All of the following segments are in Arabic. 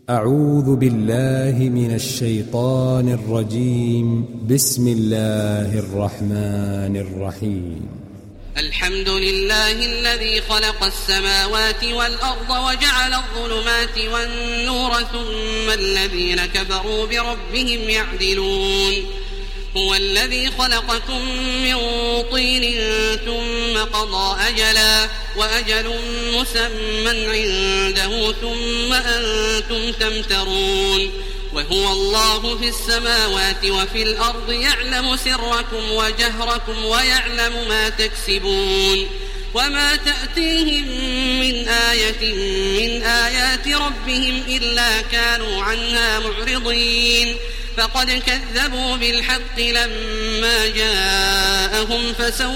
أعوذ بالله من الشيطان الرجيم. بسم الله الرحمن الرحيم. الحمد لله الذي خلق السماوات والأرض وجعل الظلمات والنور ثم الذين كفروا بربهم يعدلون. هو الذي خلقكم من طين ثم قضى أجلا وأجل مسمى عنده ثم أنتم تمترون. وهو الله في السماوات وفي الأرض يعلم سركم وجهركم ويعلم ما تكسبون. وما تأتيهم من آية من آيات ربهم إلا كانوا عنها معرضين. فقد كذبوا بالحق لما جاءهم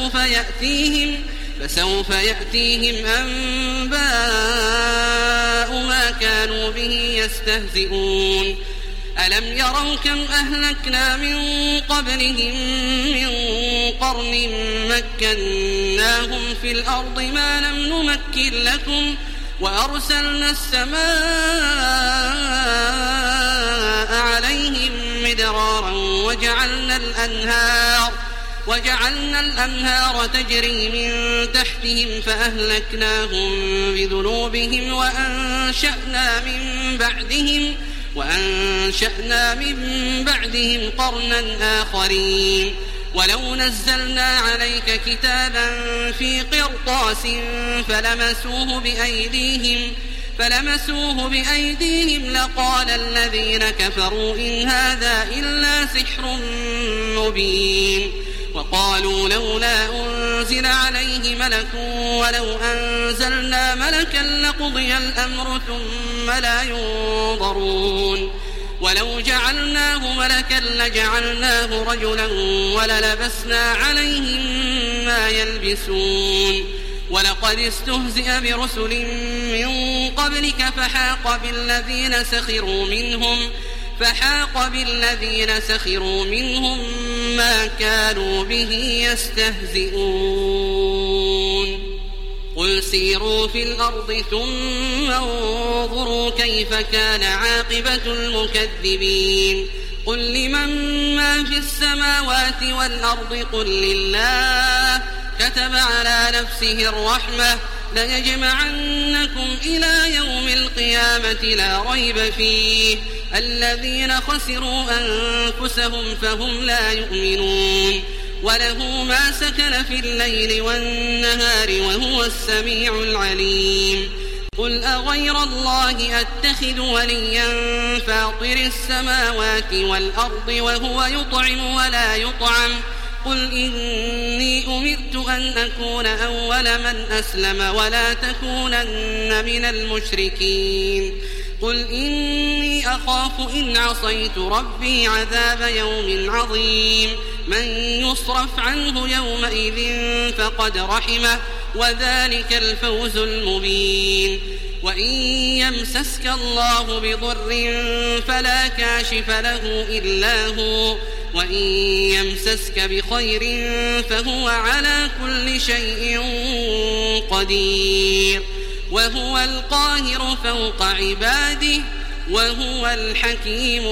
فسوف يأتيهم أنباء ما كانوا به يستهزئون. ألم يروا كم أهلكنا من قبلهم من قرن مكناهم في الأرض ما لم نمكن لكم وأرسلنا السماء عليهم مدرارا وجعلنا الأنهار تجري من تحتهم فأهلكناهم بذنوبهم وأنشأنا من بعدهم قرنا آخرين. ولو نزلنا عليك كتابا في قرطاس فلمسوه بأيديهم لقال الذين كفروا إن هذا إلا سحر مبين. وقالوا لولا أنزل عليه ملك ولو أنزلنا ملكا لقضي الأمر ثم لا ينظرون. ولو جعلناه ملكا لجعلناه رجلا وللبسنا عليهم ما يلبسون. ولقد استهزئ برسل من قبلك فحاق بالذين سخروا منهم ما كانوا به يستهزئون. قل سيروا في الأرض ثم انظروا كيف كان عاقبة المكذبين. قل لمن ما في السماوات والأرض قل لله كتب على نفسه الرحمة ليجمعنكم إلى يوم القيامة لا ريب فيه. الذين خسروا أنفسهم فهم لا يؤمنون. وله ما سكن في الليل والنهار وهو السميع العليم. قل أغير الله أتخذ وليا فاطر السماوات والأرض وهو يطعم ولا يطعم. قل إني أمرت أن أكون أول من أسلم ولا تكونن من المشركين. قل إني أخاف إن عصيت ربي عذاب يوم عظيم. من يصرف عنه يومئذ فقد رحمه وذلك الفوز المبين. وإن يمسسك الله بضر فلا كاشف له إلا هو وإن يمسسك بخير فهو على كل شيء قدير. وهو القاهر فوق عباده وهو الحكيم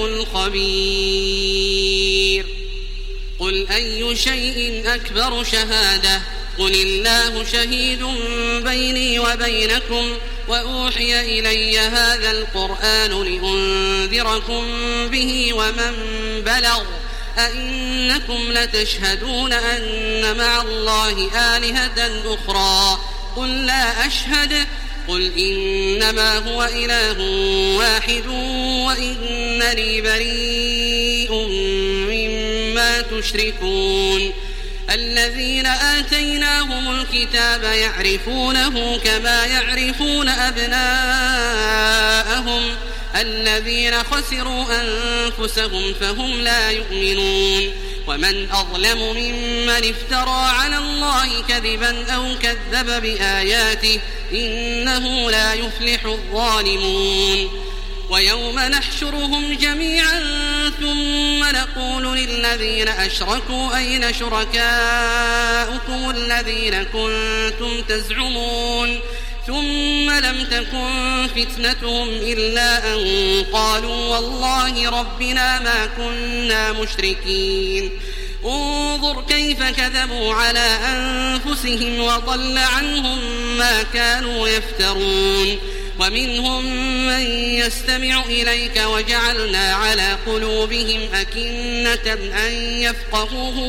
الخبير. قل أي شيء أكبر شهادة قل الله شهيد بيني وبينكم وأوحي إلي هذا القرآن لأنذركم به ومن بلغ. أئنكم لتشهدون أن مع الله آلهة أخرى قل لا أشهد. قل إنما هو إله واحد وإنني بريء مما تشركون. الذين آتيناهم الكتاب يعرفونه كما يعرفون أبناءهم. الذين خسروا أنفسهم فهم لا يؤمنون. ومن أظلم ممن افترى على الله كذبا أو كذب بآياته إنه لا يفلح الظالمون. ويوم نحشرهم جميعا ثم نقول للذين أشركوا أين شركاؤكم الذين كنتم تزعمون ثم لم تكن فتنتهم إلا أن قالوا والله ربنا ما كنا مشركين انظر كيف كذبوا على أنفسهم وضل عنهم ما كانوا يفترون ومنهم من يستمع إليك وجعلنا على قلوبهم أكنة أن يفقهوه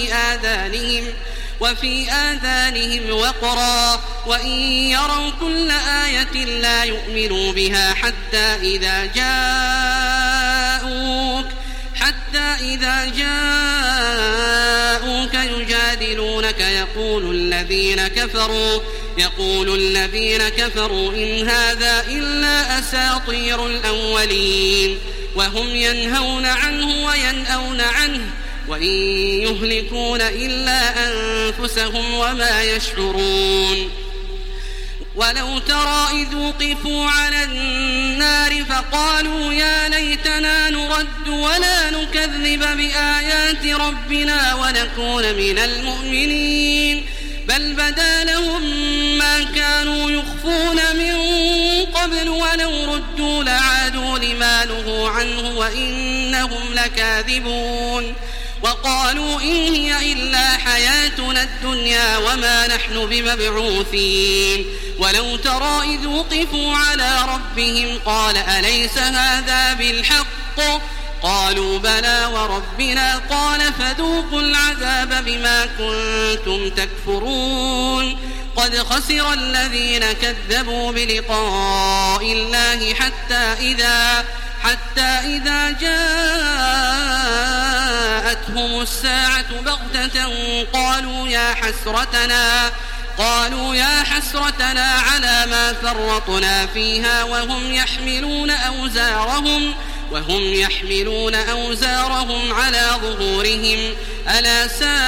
وفي آذانهم وقرا وإن يروا كل آية لا يؤمنوا بها حتى إذا جاءوك يجادلونك يقول الذين كفروا إن هذا إلا أساطير الأولين وهم ينهون عنه وينأون عنه وإن يهلكون إلا أنفسهم وما يشعرون ولو ترى إذ وقفوا على النار فقالوا يا ليتنا نرد ولا نكذب بآيات ربنا ونكون من المؤمنين بل بدا لهم ما كانوا يخفون من قبل ولو ردوا لعادوا لما نهوا عنه وإنهم لكاذبون وقالوا إن هي إلا حياتنا الدنيا وما نحن بمبعوثين ولو ترى إذ وقفوا على ربهم قال أليس هذا بالحق قالوا بلى وربنا قال فذوقوا العذاب بما كنتم تكفرون قد خسر الذين كذبوا بلقاء الله حتى إذا جاءتهم الساعة بغتة قالوا يا حسرتنا على ما فرطنا فيها وهم يحملون أوزارهم على ظهورهم ألا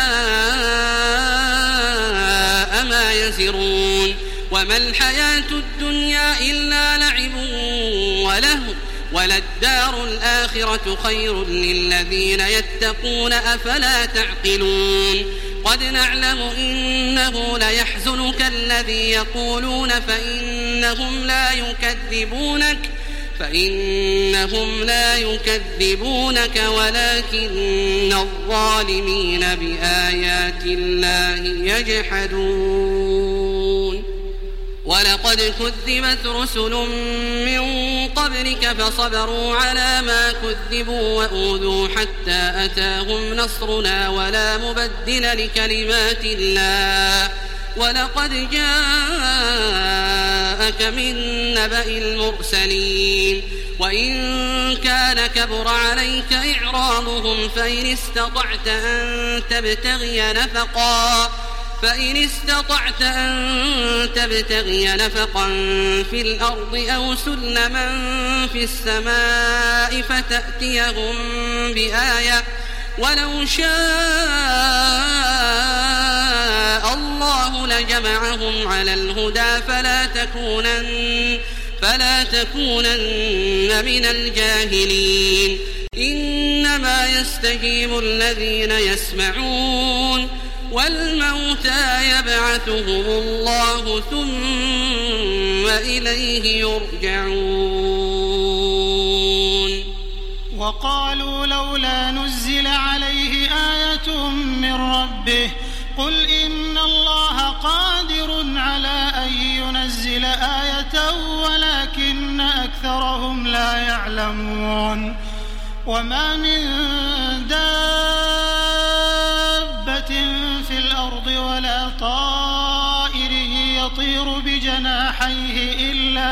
ساء ما يزرون وما الحياة الدنيا إلا لعب ولهو وللدار الآخرة خير للذين يتقون أفلا تعقلون قد نعلم إنه ليحزنك الذي يقولون فإنهم لا يكذبونك ولكن الظالمين بآيات الله يجحدون ولقد كذبت رسل من قبلك فصبروا على ما كذبوا وأوذوا حتى أتاهم نصرنا ولا مبدل لكلمات الله ولقد جاءك من نبأ المرسلين وإن كان كبر عليك إعراضهم فإن استطعت أن تبتغي نفقا في الأرض أو سلما في السماء فتأتيهم بآية ولو شاء الله لجمعهم على الهدى فلا تكونن من الجاهلين إنما يستجيب الذين يسمعون والموتى يبعثهم الله ثم إليه يرجعون وقالوا لولا نزل عليه آية من ربه قل إن الله قادر على أن ينزل آية ولكن أكثرهم لا يعلمون وما من دابة في الأرض ولا طائر يطير بجناحيه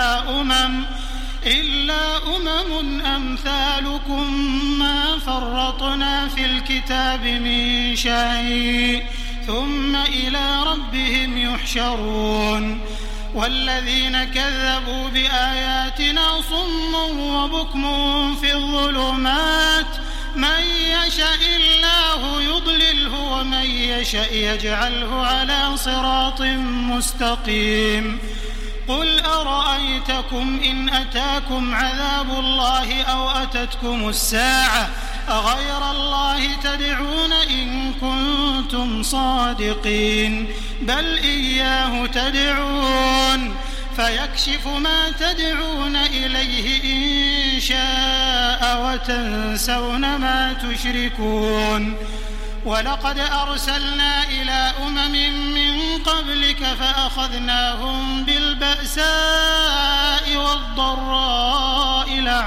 إلا أمم أمثالكم ما فرطنا في الكتاب من شيء ثم إلى ربهم يحشرون والذين كذبوا بآياتنا صم وبكم في الظلمات من يشاء الله يضلله ومن يشاء يجعله على صراط مستقيم قل أرأيتكم إن أتاكم عذاب الله أو أتتكم الساعة أغير الله تدعون إن كنتم صادقين بل إياه تدعون فيكشف ما تدعون إليه إن شاء وتنسون ما تشركون. ولقد أرسلنا إلى من قبلك فأخذناهم بالبأساء والضراء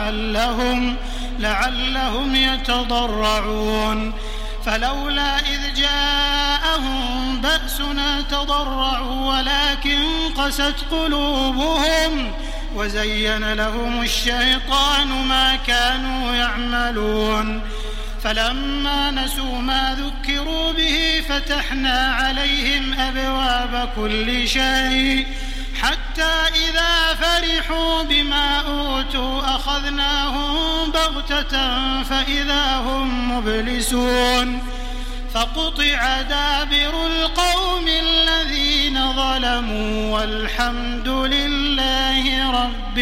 لعلهم يتضرعون. فلولا إذ جاءهم بأسنا تضرعوا ولكن قست قلوبهم وزين لهم الشيطان ما كانوا يعملون. فلما نسوا ما ذكروا به فتحنا عليهم أبواب كل شيء حتى إذا فرحوا بما أوتوا أخذناهم بغتة فإذا هم مبلسون. فقطع دابر القوم الذين ظلموا والحمد لله رب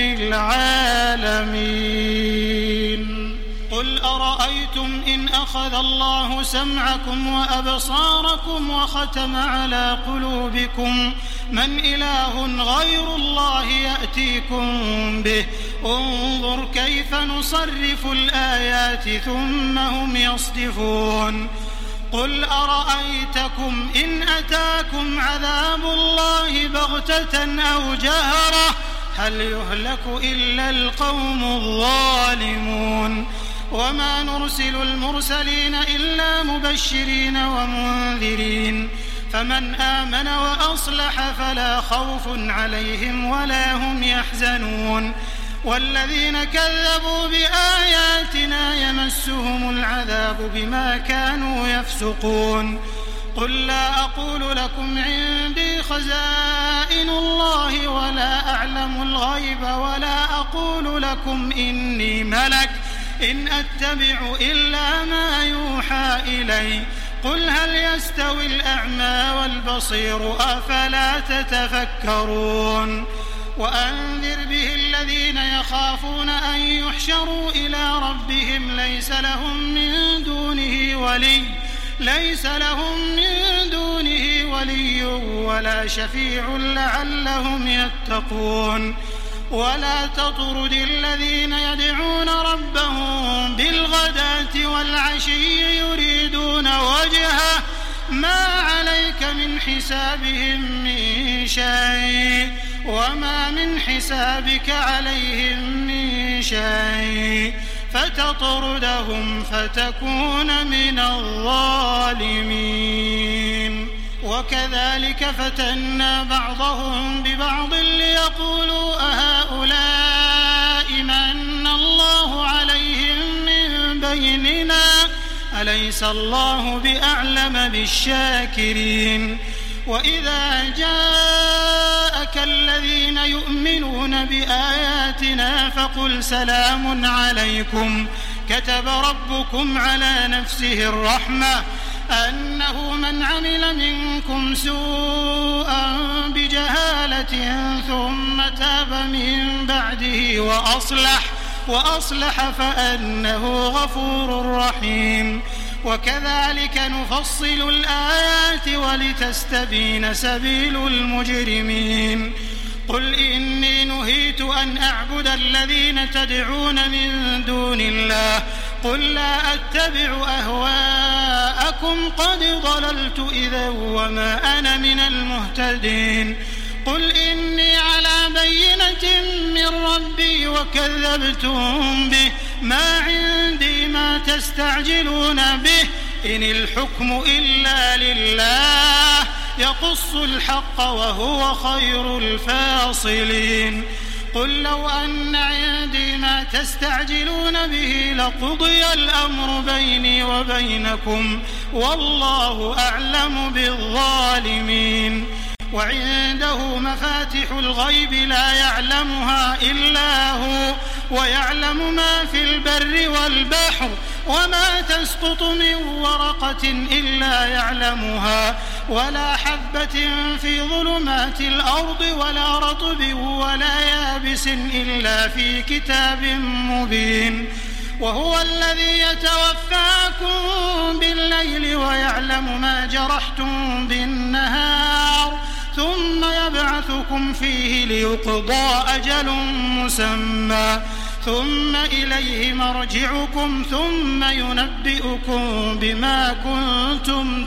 العالمين. قل أرأيتم إن أخذ الله سمعكم وأبصاركم وختم على قلوبكم من إله غير الله يأتيكم به انظر كيف نصرف الآيات ثم هم يصدفون. قل أرأيتكم إن أتاكم عذاب الله بغتة أو جهرة هل يهلك إلا القوم الظالمون. وما نرسل المرسلين إلا مبشرين ومنذرين فمن آمن وأصلح فلا خوف عليهم ولا هم يحزنون. والذين كذبوا بآياتنا يمسهم العذاب بما كانوا يفسقون. قل لا أقول لكم عندي خزائن الله ولا أعلم الغيب ولا أقول لكم إني ملك إن أتبع إلا ما يوحى إلي قل هل يستوي الأعمى والبصير أفلا تتفكرون. وأنذر به الذين يخافون أن يحشروا إلى ربهم ليس لهم من دونه ولي ولا شفيع لعلهم يتقون. ولا تطرد الذين يدعون ربهم بالغداة والعشي يريدون وجهه ما عليك من حسابهم من شيء وما من حسابك عليهم من شيء فتطردهم فتكون من الظالمين. وكذلك فتنا بعضهم ببعض ليقولوا أهؤلاء من الله عليهم من بيننا أليس الله بأعلم بالشاكرين. وإذا جاءك الذين يؤمنون بآياتنا فقل سلام عليكم كتب ربكم على نفسه الرحمة أنه من عمل منكم سوءا بجهالة ثم تاب من بعده وأصلح فأنه غفور رحيم. وكذلك نفصل الآيات ولتستبين سبيل المجرمين. قل إني نهيت أن أعبد الذين تدعون من دون الله قل لا أتبع أهواءكم قد ضللت إذا وما أنا من المهتدين. قل إني على بينة من ربي وكذبتم به ما عندي ما تستعجلون به إن الحكم إلا لله يقص الحق وهو خير الفاصلين. قل لو أن عندي ما تستعجلون به لقضي الأمر بيني وبينكم والله أعلم بالظالمين. وعنده مفاتح الغيب لا يعلمها إلا هو ويعلم ما في البر والبحر وما تسقط من ورقة إلا يعلمها ولا حبة في ظلمات الأرض ولا رطب ولا يابس إلا في كتاب مبين. وهو الذي يتوفاكم بالليل ويعلم ما جرحتم بالنهار ثم نبعثكم فيه ليقضى أجل مسمى ثم إليه مرجعكم ثم ينبئكم بما كنتم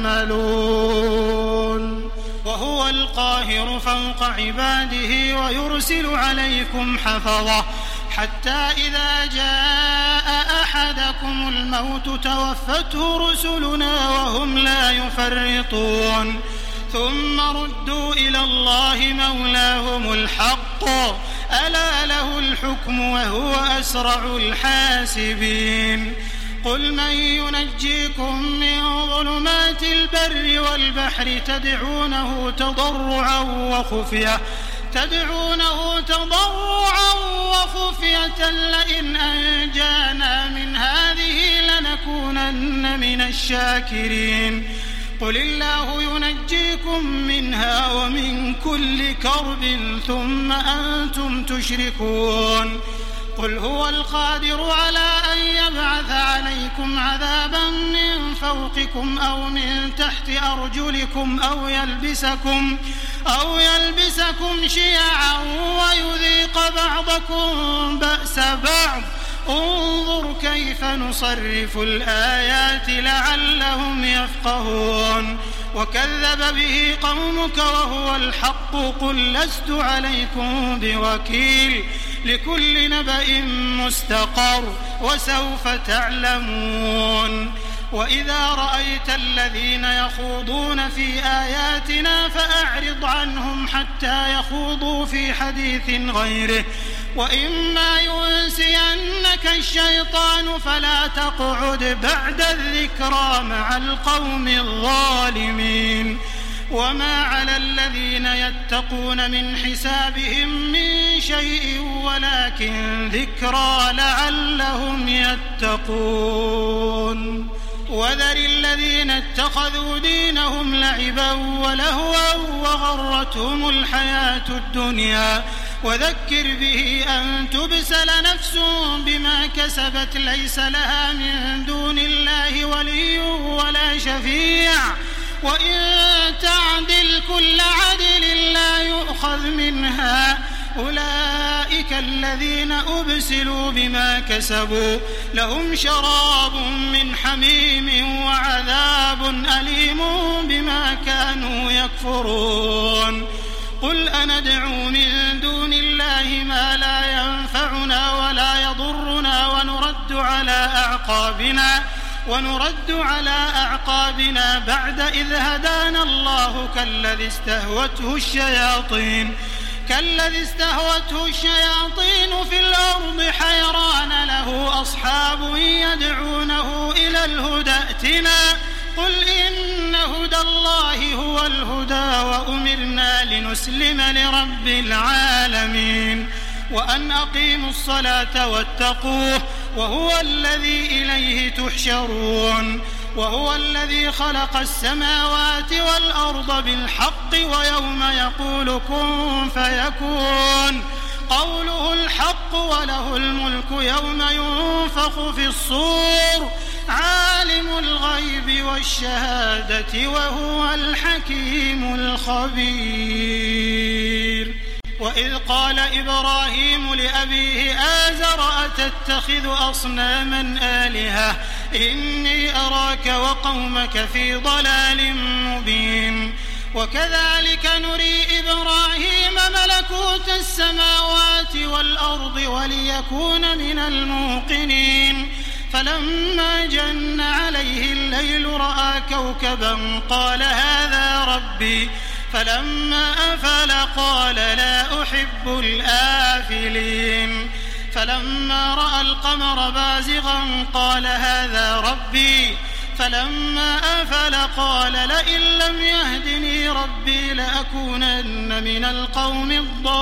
تعملون وهو القاهر فوق عباده ويرسل عليكم حفظة حتى إذا جاء أحدكم الموت توفته رسلنا وهم لا يفرطون ثم ردوا إلى الله مولاهم الحق ألا له الحكم وهو أسرع الحاسبين قل من ينجيكم من ظلمات البر والبحر تدعونه تضرعا وخفية لئن أنجانا من هذه لنكونن من الشاكرين قل الله ينجيكم منها ومن كل كرب ثم أنتم تشركون قل هو القادر على أن يبعث عليكم عذابا من فوقكم أو من تحت أرجلكم أو يلبسكم شيعا ويذيق بعضكم بأس بعض انظر كيف نصرف الآيات لعلهم يفقهون وكذب به قومك وهو الحق قل لست عليكم بوكيل لكل نبأ مستقر وسوف تعلمون وإذا رأيت الذين يخوضون في آياتنا فأعرض عنهم حتى يخوضوا في حديث غيره وإما ينسينك الشيطان فلا تقعد بعد الذكرى مع القوم الظالمين وما على الذين يتقون من حسابهم من شيء ولكن ذكرى لعلهم يتقون وذر الذين اتخذوا دينهم لعبا ولهوا وغرتهم الحياة الدنيا وذكر به أن تبسل نفس بما كسبت ليس لها من دون الله ولي ولا شفيع وإن تعدل كل عدل لا يؤخذ منها أولئك الذين أبسلوا بما كسبوا لهم شراب من حميم وعذاب أليم بما كانوا يكفرون قل أندعو من دون الله ما لا ينفعنا ولا يضرنا ونرد على أعقابنا بعد إذ هدانا الله كالذي استهوته الشياطين في الأرض حيران له أصحاب يدعونه إلى الهدى ائتنا قل إن هدى الله هو الهدى وأمرنا لنسلم لرب العالمين وأن أقيموا الصلاة واتقوه وهو الذي إليه تحشرون وهو الذي خلق السماوات والأرض بالحق ويوم يقول كن فيكون قوله الحق وله الملك يوم ينفخ في الصور عالم الغيب والشهادة وهو الحكيم الخبير وإذ قال إبراهيم لأبيه آزر أتتخذ أصناما آلهة إني أراك وقومك في ضلال مبين وكذلك نري إبراهيم ملكوت السماوات والأرض وليكون من الموقنين فلما جن عليه الليل رأى كوكبا قال هذا ربي فلما أفل قال لا أحب الآفلين فلما رأى القمر بازغا قال هذا ربي فلما أفل قال لئن لم يهدني ربي لأكونن من القوم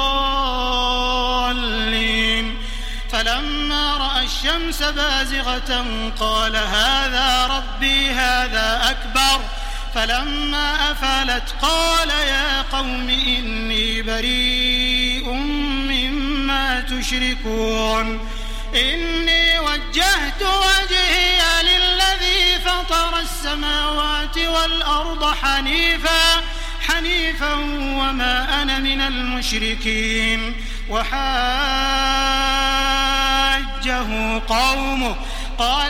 الضالين فلما رأى الشمس بازغة قال هذا ربي هذا أكبر فلما أفلت قال يا قوم إني بريء مما تشركون إني وجهت وجهي للذي فطر السماوات والأرض حنيفا حنيفا وما أنا من المشركين. وحاجه قومه قال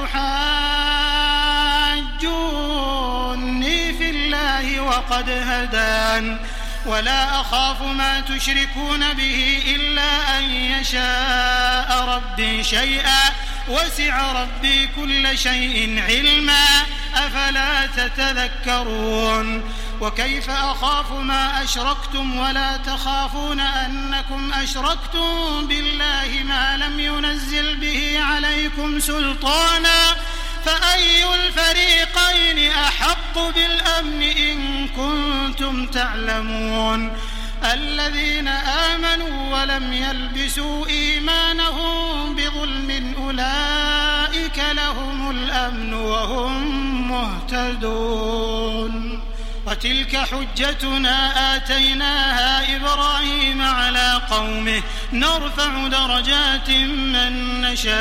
أتحاجوني في الله وقد هدان ولا أخاف ما تشركون به إلا أن يشاء ربي شيئا وسع ربي كل شيء علما أفلا تتذكرون. وكيف أخاف ما أشركتم ولا تخافون أنكم أشركتم بالله ما لم ينزل به عليكم سلطانا فأي الفريقين أحق بالأمن إن كنتم تعلمون. الذين آمنوا ولم يلبسوا إيمانهم بظلم أولئك لهم الأمن وهم مهتدون. وتلك حجتنا آتيناها إبراهيم على قومه نرفع درجات من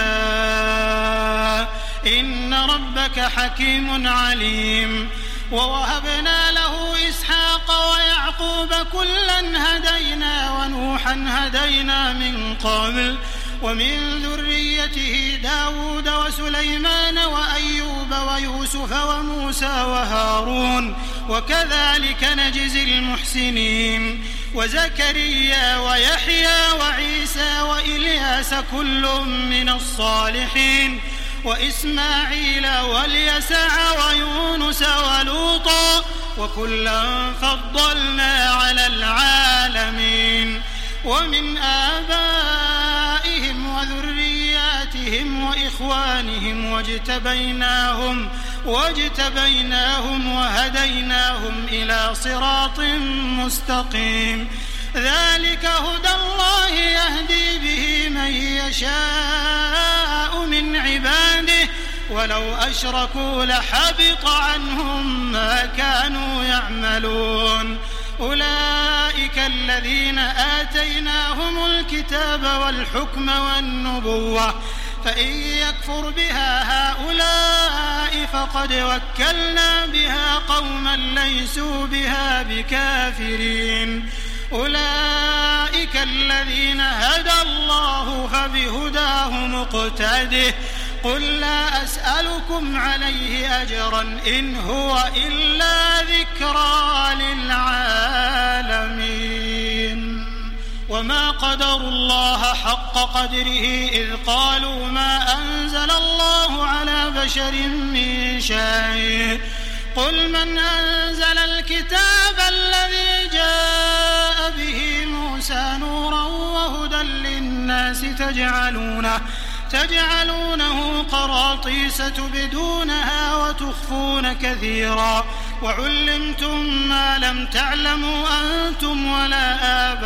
نشاء إن ربك حكيم عليم. ووهبنا له إسحاق ويعقوب كلا هدينا ونوحا هدينا من قبل ومن ذريته داود وسليمان وأيوب ويوسف وموسى وهارون وكذلك نجزي المحسنين. وزكريا ويحيى وعيسى وإلياس كل من الصالحين وإسماعيل واليسع ويونس ولوطا وكلا فضلنا على العالمين. ومن آبائهم وذرياتهم وإخوانهم واجتبيناهم وهديناهم إلى صراط مستقيم. ذلك هدى الله يهدي به من يشاء من عباده ولو أشركوا لحبط عنهم ما كانوا يعملون. أولئك الذين آتيناهم الكتاب والحكم والنبوة فإن يكفر بها هؤلاء فقد وكلنا بها قوما ليسوا بها بكافرين. أولئك الذين هدى الله فبهداه مقتده قل لا أسألكم عليه أجرا إن هو إلا ذكرى للعالمين. وما قدروا الله حق قدره إذ قالوا ما أنزل الله على بشر من شيء قل من أنزل الكتاب الذي جاء به موسى نورا وهدى للناس تجعلونه قراطيس تبدونها وتخفون كثيرا وعلمتم ما لم تعلموا أنتم ولا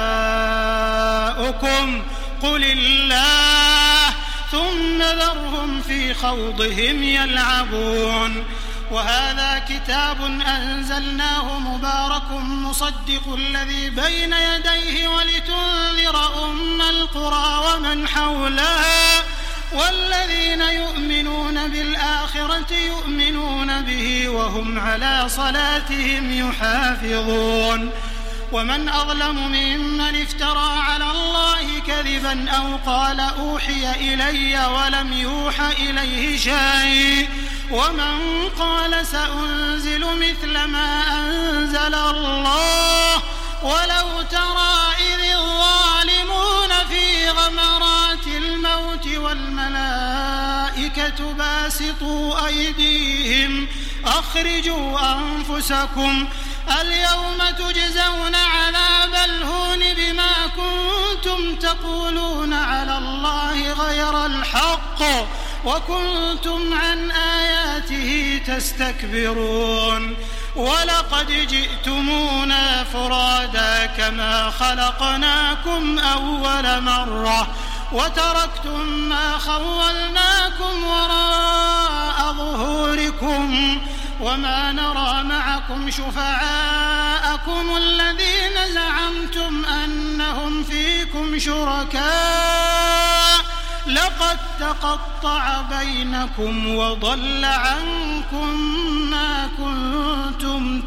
آباؤكم قل الله ثم ذرهم في خوضهم يلعبون. وهذا كتاب أنزلناه مبارك مصدق الذي بين يديه ولتنذر أم القرى ومن حولها والذين يؤمنون بالآخرة يؤمنون به وهم على صلاتهم يحافظون. ومن أظلم ممن افترى على الله كذبا أو قال أوحي إلي ولم يوحى إليه شيء ومن قال سأنزل مثل ما أنزل الله ولو ترى إذ الظالمون في غمرات الموت والملائكة باسطوا أيديهم أخرجوا أنفسكم اليوم تجزون عذاب الهون بما كنتم تقولون على الله غير الحق وكنتم عن آياته تستكبرون. ولقد جئتمونا فرادا كما خلقناكم أول مرة وتركتم ما خولناكم وراء ظهوركم وما نرى معكم شفعاءكم الذين زعمتم أنهم فيكم شركاء لقد تقطع بينكم وضل عنكم ما كنتم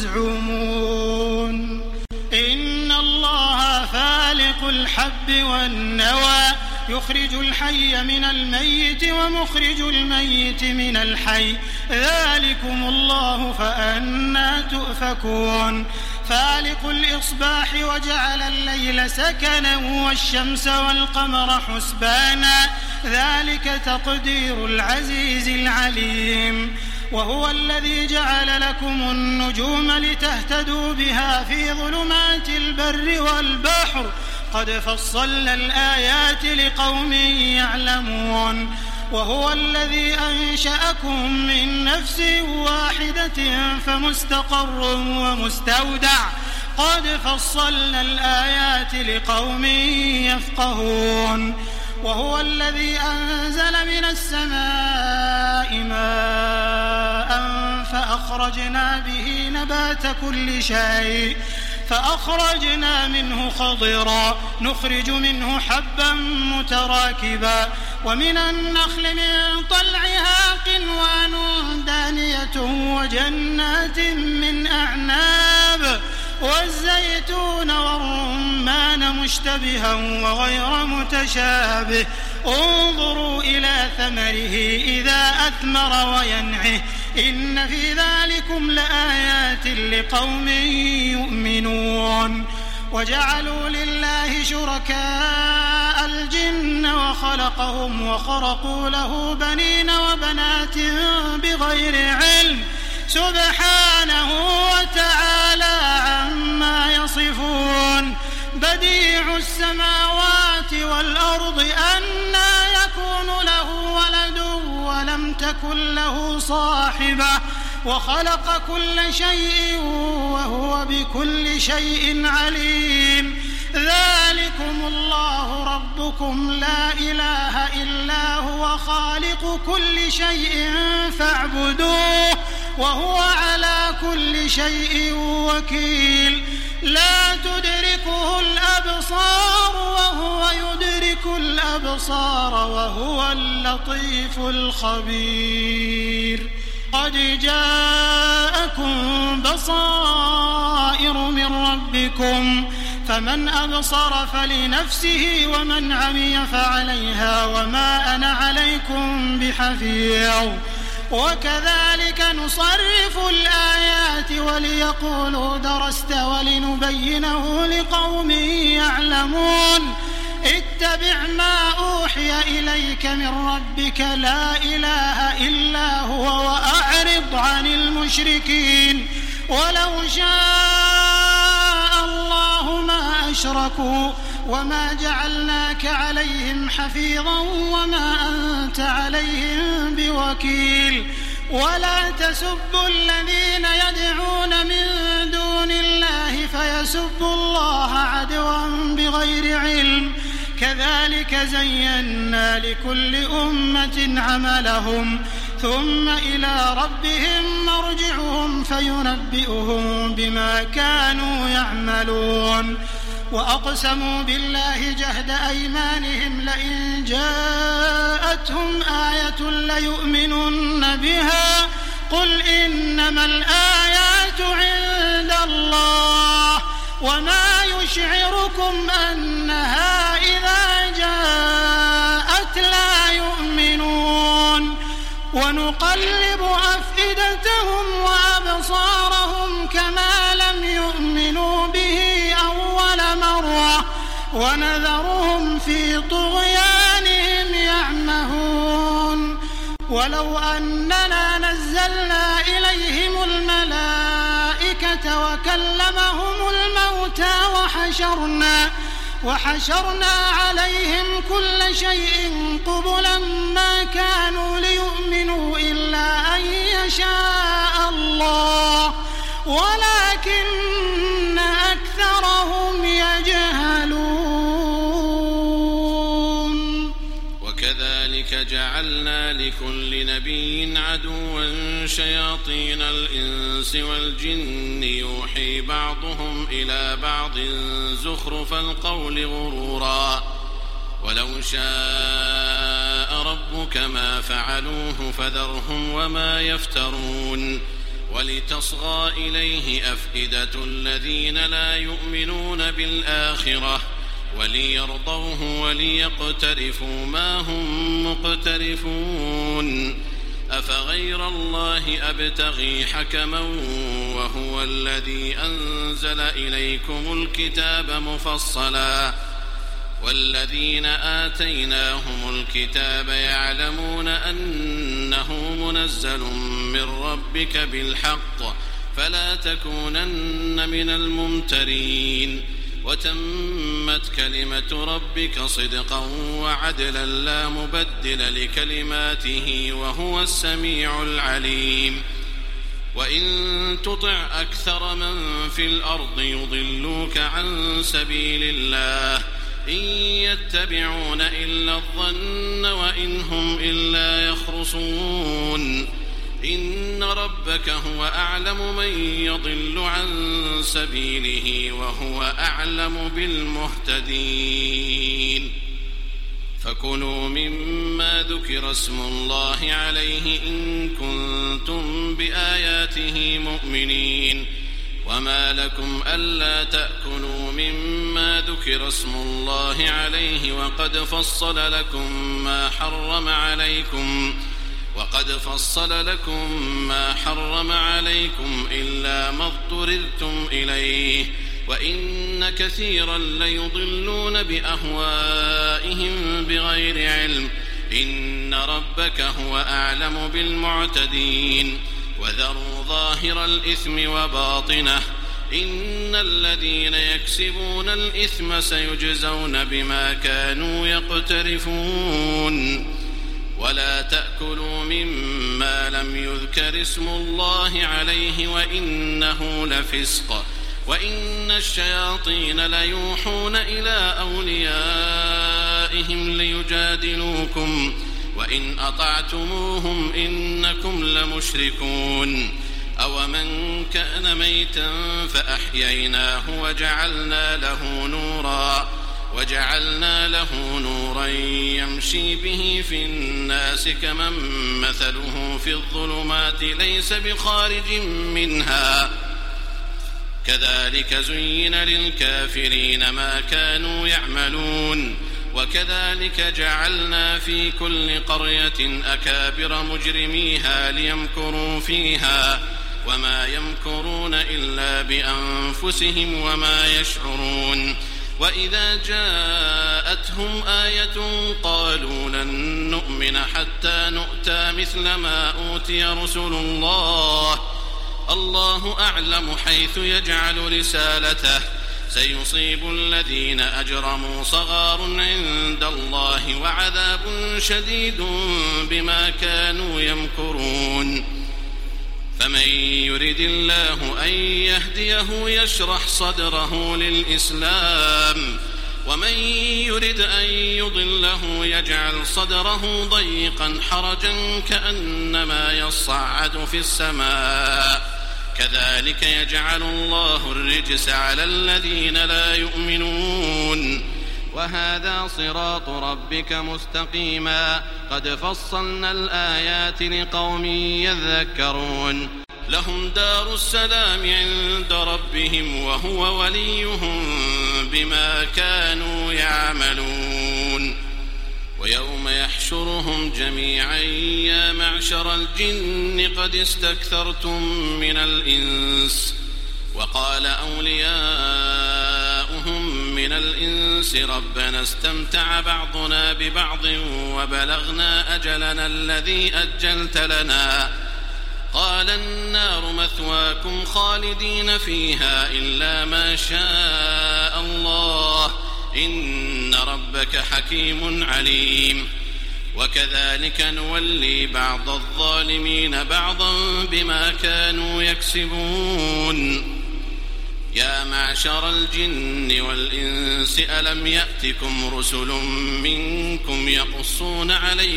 تزعمون إن الله فالق الحب والنوى يخرج الحي من الميت ومخرج الميت من الحي ذلكم الله فأنى تؤفكون فالق الإصباح وجعل الليل سكنا والشمس والقمر حسبانا ذلك تقدير العزيز العليم وهو الذي جعل لكم النجوم لتهتدوا بها في ظلمات البر والبحر قد فصلنا الآيات لقوم يعلمون وهو الذي أنشأكم من نفس واحدة فمستقر ومستودع قد فصلنا الآيات لقوم يفقهون وهو الذي أنزل من السماء ماء فأخرجنا به نبات كل شيء فأخرجنا منه خضرا نخرج منه حبا متراكبا ومن النخل من طلعها قنوان دانية وجنات من أعناب والزيتون والرمان مشتبها وغير متشابه انظروا إلى ثمره إذا أثمر وينعه إن في ذلكم لآيات لقوم يؤمنون وجعلوا لله شركاء الجن وخلقهم وخرقوا له بنين وبنات بغير علم سبحانه وتعالى عما يصفون بديع السماوات والأرض أنى يكون له ولد ولم تكن له صاحبة وخلق كل شيء وهو بكل شيء عليم ذلكم الله ربكم لا إله إلا هو خالق كل شيء فاعبدوه وهو على كل شيء وكيل لا تدركه الأبصار وهو يدرك الأبصار وهو اللطيف الخبير قد جاءكم بصائر من ربكم فمن أبصر فلنفسه ومن عمي فعليها وما أنا عليكم بحفيظ وكذلك نصرف الآيات وليقولوا درست ولنبينه لقوم يعلمون اتبع ما أوحي إليك من ربك لا إله إلا هو وأعرض عن المشركين ولو شاء الله ما أشركوا وما جعلناك عليهم حفيظا وما أنت عليهم بوكيل ولا تسبوا الذين يدعون من دون الله فيسبوا الله عدوا بغير علم كذلك زينا لكل أمة عملهم ثم إلى ربهم مرجعهم فينبئهم بما كانوا يعملون وأقسموا بالله جهد أيمانهم لئن جاءتهم آية ليؤمنن بها قل إنما الآيات عند الله وما يشعركم أنها إذا جاءت لا يؤمنون ونقلب أفئدتهم وأبصارهم كما لم يؤمنوا به أول مرة ونذرهم في طغيانهم يعمهون ولو أننا نزلنا إليهم الملائكة وكلمهم الموتى وحشرنا عليهم كل شيء قبلا ما كانوا ليؤمنوا إلا أن يشاء الله ولكن أكثرهم يجهلون وكذلك جعلنا لكل نبي عدوا شياطين الإنس والجن يوحي بعضهم إلى بعض زخرف القول غرورا ولو شاء ربك ما فعلوه فذرهم وما يفترون ولتصغى إليه أفئدة الذين لا يؤمنون بالآخرة وليرضوه وليقترفوا ما هم مقترفون أفغير الله أبتغي حكما وهو الذي أنزل إليكم الكتاب مفصلا والذين آتيناهم الكتاب يعلمون أنه منزل من ربك بالحق فلا تكونن من الممترين وتمت كلمة ربك صدقا وعدلا لا مبدل لكلماته وهو السميع العليم وإن تطع أكثر من في الأرض يضلوك عن سبيل الله إن يتبعون إلا الظن وإن هم إلا يخرصون إن ربك هو أعلم من يضل عن سبيله وهو أعلم بالمهتدين فكلوا مما ذكر اسم الله عليه إن كنتم بآياته مؤمنين وما لكم ألا تأكلوا مما ذكر اسم الله عليه وقد فصل لكم ما حرم عليكم إلا ما اضطررتم إليه وإن كثيرا ليضلون بأهوائهم بغير علم إن ربك هو أعلم بالمعتدين وذروا ظاهر الإثم وباطنه إن الذين يكسبون الإثم سيجزون بما كانوا يقترفون ولا تأكلوا مما لم يذكر اسم الله عليه وإنه لفسق وإن الشياطين ليوحون إلى أوليائهم ليجادلوكم وإن أطعتموهم إنكم لمشركون أومن كان ميتا فأحييناه وجعلنا له نورا يمشي به في الناس كمن مثله في الظلمات ليس بخارج منها كذلك زين للكافرين ما كانوا يعملون وكذلك جعلنا في كل قرية أكابر مجرميها ليمكروا فيها وما يمكرون إلا بأنفسهم وما يشعرون وإذا جاءتهم آية قالوا لن نؤمن حتى نؤتى مثل ما أوتي رسل الله أعلم حيث يجعل رسالته سيصيب الذين أجرموا صغار عند الله وعذاب شديد بما كانوا يمكرون فمن يرد الله أن يهديه يشرح صدره للإسلام ومن يرد أن يضله يجعل صدره ضيقا حرجا كأنما يصعد في السماء كذلك يجعل الله الرجس على الذين لا يؤمنون وهذا صراط ربك مستقيما قد فصلنا الآيات لقوم يذكرون لهم دار السلام عند ربهم وهو وليهم بما كانوا يعملون ويوم يحشرهم جميعا يا معشر الجن قد استكثرتم من الإنس وقال أولياؤهم من الإنس ربنا استمتع بعضنا ببعض وبلغنا أجلنا الذي أجلت لنا قال النار مثواكم خالدين فيها إلا ما شاء الله إن ربك حكيم عليم وكذلك نولي بعض الظالمين بعضا بما كانوا يكسبون يا معشر الجن والإنس ألم يأتكم رسل منكم يقصون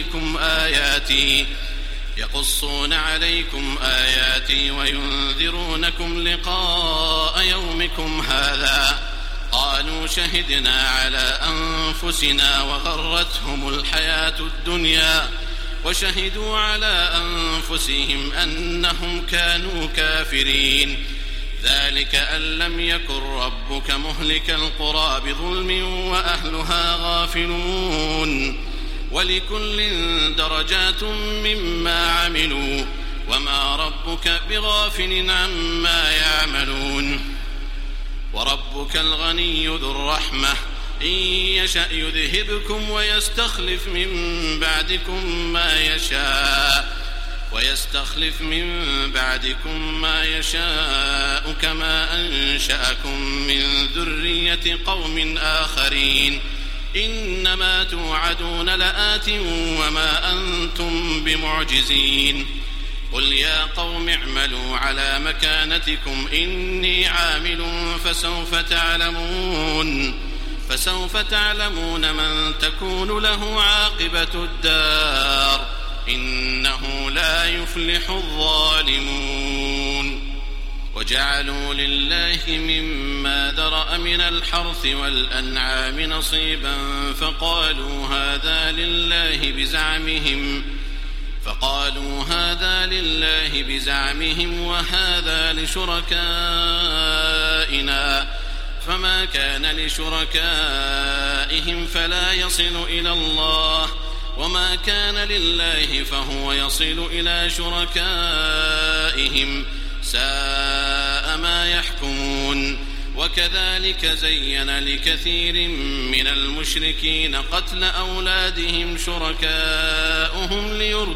عليكم آياتي وينذرونكم لقاء يومكم هذا قالوا قالوا شهدنا على أنفسنا وغرتهم الحياة الدنيا وشهدوا على أنفسهم أنهم كانوا كافرين. ذلك أن لم يكن ربك مهلك القرى بظلم وأهلها غافلون. ولكل درجات مما عملوا وما ربك بغافل عما يعملون. وربك الغني ذو الرحمة إن يشأ يذهبكم ويستخلف من بعدكم ما يشاء كما أنشأكم من ذرية قوم آخرين. إنما توعدون لآت وما أنتم بمعجزين. قل يا قوم اعملوا على مكانتكم إني عامل فسوف تعلمون من تكون له عاقبة الدار إنه لا يفلح الظالمون. وجعلوا لله مما ذرأ من الحرث والأنعام نصيبا فقالوا هذا لله بزعمهم وهذا لشركائنا فما كان لشركائهم فلا يصل إلى الله وما كان لله فهو يصل إلى شركائهم ساء ما يحكمون. وكذلك زين لكثير من المشركين قتل أولادهم شركاؤهم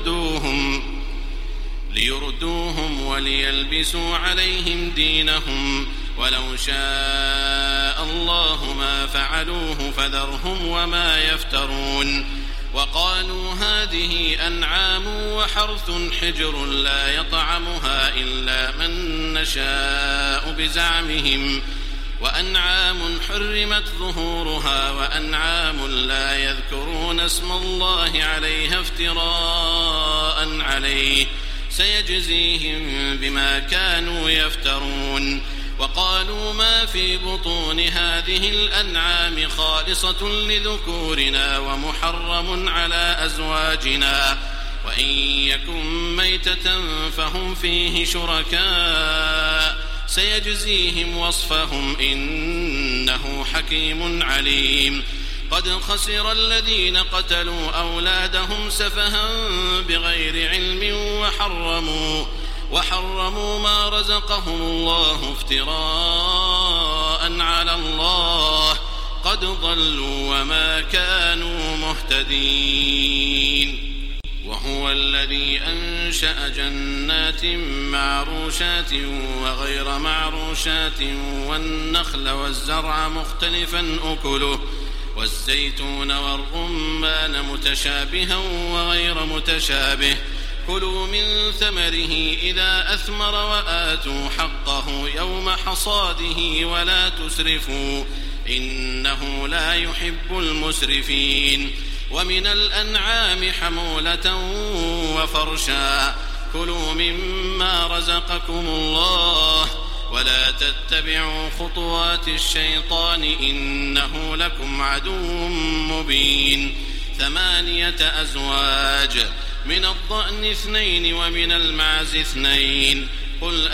ليردوهم وليلبسوا عليهم دينهم ولو شاء الله ما فعلوه فذرهم وما يفترون. وقالوا هذه أنعام وحرث حجر لا يطعمها إلا من نشاء بزعمهم وأنعام حرمت ظهورها وأنعام لا يذكرون اسم الله عليها افتراء عليه سيجزيهم بما كانوا يفترون. وقالوا ما في بطون هذه الأنعام خالصة لذكورنا ومحرم على أزواجنا وإن يكن ميتة فهم فيه شركاء سيجزيهم وصفهم إنه حكيم عليم. قد خسر الذين قتلوا أولادهم سفها بغير علم وحرموا ما رزقهم الله افتراء على الله قد ضلوا وما كانوا مهتدين. وهو الذي أنشأ جنات معروشات وغير معروشات والنخل والزرع مختلفا أكله والزيتون والرمان متشابها وغير متشابه كلوا من ثمره إذا أثمر وآتوا حقه يوم حصاده ولا تسرفوا إنه لا يحب المسرفين. ومن الأنعام حمولة وفرشا كلوا مما رزقكم الله ولا تتبعوا خطوات الشيطان إنه لكم عدو مبين. 8 أزواج من الضأن 2 ومن المعز 2 قل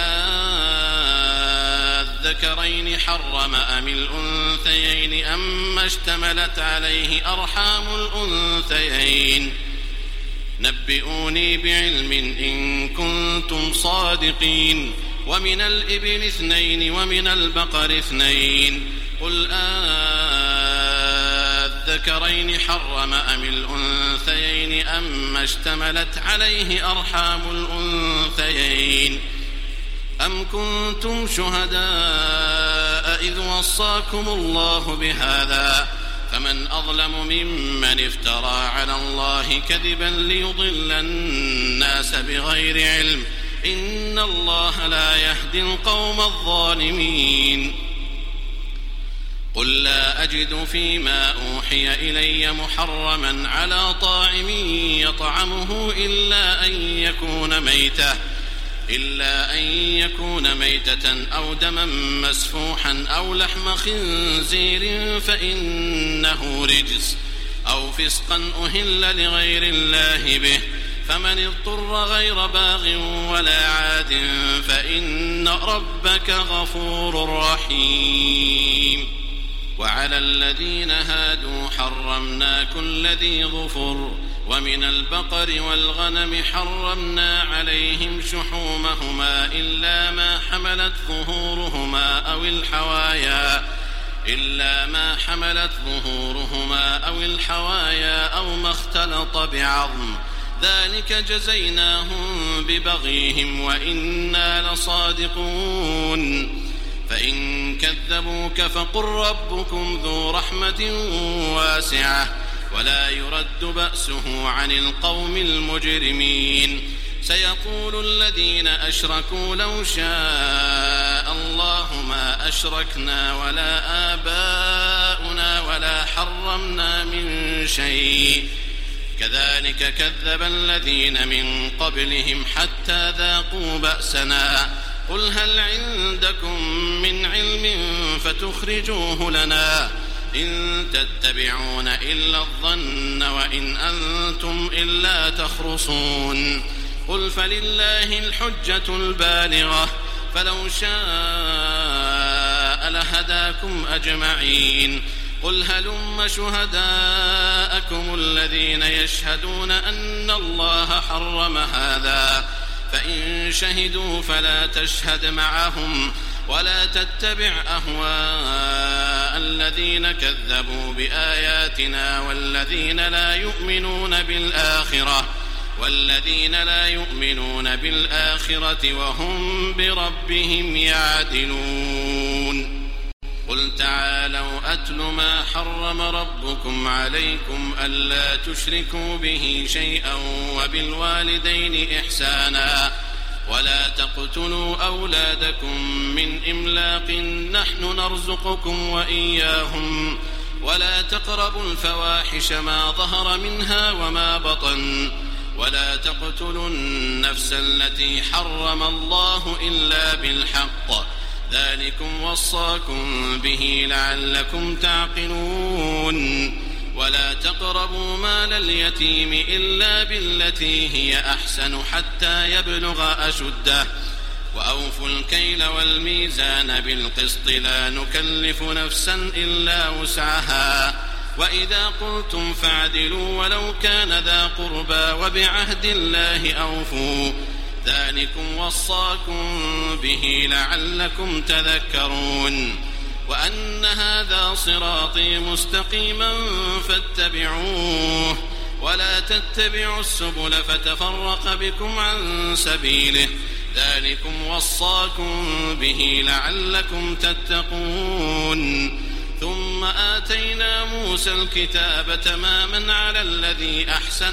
الذكرين حرم أم الأنثيين أما اشتملت عليه أرحام الأنثيين نبئوني بعلم إن كنتم صادقين. ومن الإبل 2 ومن البقر 2 قل الذكرين حرم أم الأنثيين أما اشتملت عليه أرحام الأنثيين أم كنتم شهداء إذ وصاكم الله بهذا فمن أظلم ممن افترى على الله كذبا ليضل الناس بغير علم إن الله لا يهدي القوم الظالمين. قل لا أجد فيما أوحي إلي محرما على طاعم يطعمه إلا أن يكون ميتة إلا أن يكون ميتة أو دما مسفوحا أو لحم خنزير فإنه رجس أو فسقا أهل لغير الله به، فمن اضطر غير باغ ولا عاد فإن ربك غفور رحيم. وعلى الذين هادوا حرمنا كل ذي ظفر، ومن البقر والغنم حرمنا عليهم شحومهما إلا ما حملت ظهورهما أو الحوايا أو ما اختلط بعظم، ذلك جزيناهم ببغيهم وإنا لصادقون. فإن كذبوك فقل ربكم ذو رحمة واسعة ولا يرد بأسه عن القوم المجرمين. سيقول الذين أشركوا لو شاء الله ما أشركنا ولا آباؤنا ولا حرمنا من شيء، كذلك كذب الذين من قبلهم حتى ذاقوا بأسنا. قل هل عندكم من علم فتخرجوه لنا؟ إن تتبعون إلا الظن وإن أنتم إلا تخرصون. قل فلله الحجة البالغة فلو شاء لهداكم أجمعين. قل هلم شهداءكم الذين يشهدون أن الله حرم هذا، فإن شهدوا فلا تشهد معهم ولا تتبع أهواء الذين كذبوا بآياتنا والذين لا يؤمنون بالآخرة وهم بربهم يعدلون. قل تعالوا أتل ما حرم ربكم عليكم ألا تشركوا به شيئا وبالوالدين إحسانا ولا تقتلوا أولادكم من إملاق نحن نرزقكم وإياهم ولا تقربوا الفواحش ما ظهر منها وما بطن ولا تقتلوا النفس التي حرم الله إلا بالحق، ذلكم وصاكم به لعلكم تعقلون. ولا تقربوا مال اليتيم إلا بالتي هي أحسن حتى يبلغ أشده، وأوفوا الكيل والميزان بالقسط لا نكلف نفسا إلا وسعها، وإذا قلتم فاعدلوا ولو كان ذا قربى وبعهد الله أوفوا، ذلكم وصاكم به لعلكم تذكرون. وأن هذا صراطي مستقيما فاتبعوه ولا تتبعوا السبل فتفرق بكم عن سبيله، ذلكم وصاكم به لعلكم تتقون. ثم آتينا موسى الكتاب تماما على الذي أحسن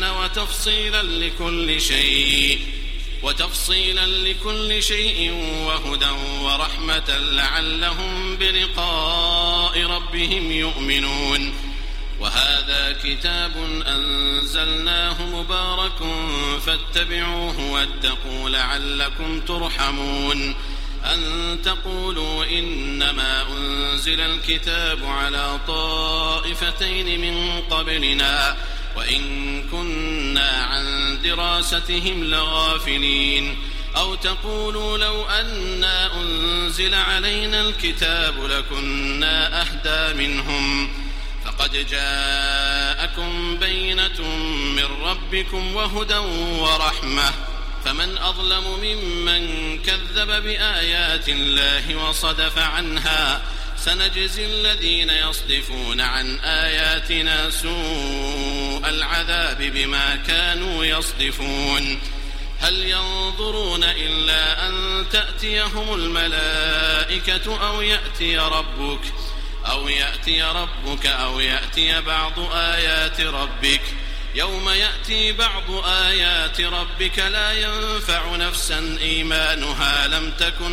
وتفصيلا لكل شيء وهدى ورحمة لعلهم بلقاء ربهم يؤمنون. وهذا كتاب أنزلناه مبارك فاتبعوه واتقوا لعلكم ترحمون. أن تقولوا إنما أنزل الكتاب على طائفتين من قبلنا وإن كنا عن دراستهم لغافلين، أو تقولوا لو أنا أنزل علينا الكتاب لكنا أهدى منهم، فقد جاءكم بينة من ربكم وهدى ورحمة، فمن أظلم ممن كذب بآيات الله وصدف عنها، سنجزي الذين يصدفون عن آياتنا سوء العذاب بما كانوا يصدفون. هل ينظرون إلا أن تأتيهم الملائكة أو يأتي ربك أو يأتي بعض آيات ربك، يوم يأتي بعض آيات ربك لا ينفع نفسا إيمانها لم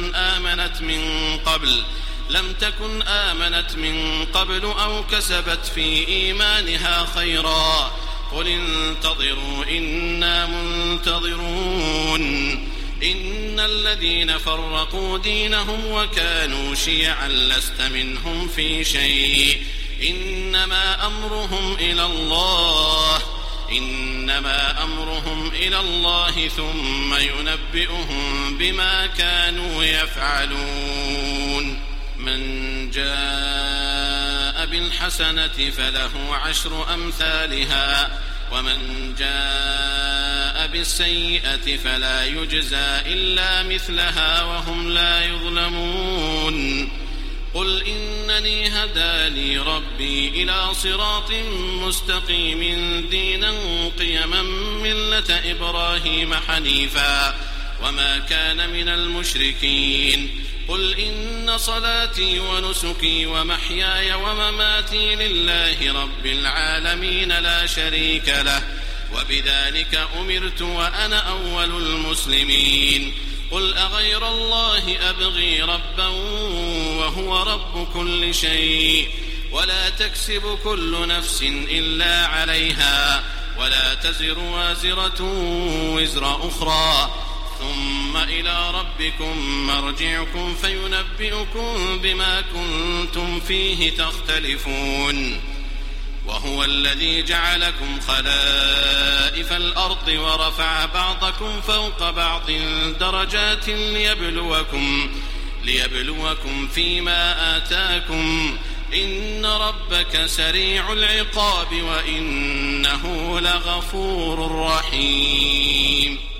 تكن آمنت من قبل أو كسبت في إيمانها خيرا، قل انتظروا إنا منتظرون. إن الذين فرقوا دينهم وكانوا شيعا لست منهم في شيء إنما أمرهم إلى الله ثم ينبئهم بما كانوا يفعلون من جاء بالحسنة فله 10 أمثالها ومن جاء بالسيئة فلا يجزى إلا مثلها وهم لا يظلمون قل إنني هداني ربي إلى صراط مستقيم دينا قيما ملة إبراهيم حنيفا وما كان من المشركين قل إن صلاتي ونسكي ومحياي ومماتي لله رب العالمين لا شريك له وبذلك أمرت وأنا أول المسلمين قل أغير الله أبغي ربا وهو رب كل شيء ولا تكسب كل نفس إلا عليها ولا تزر وازرة وزر أخرى ثم إلى ربكم مرجعكم فينبئكم بما كنتم فيه تختلفون وهو الذي جعلكم خلائف الأرض ورفع بعضكم فوق بعض درجات ليبلوكم فيما آتاكم إن ربك سريع العقاب وإنه لغفور رحيم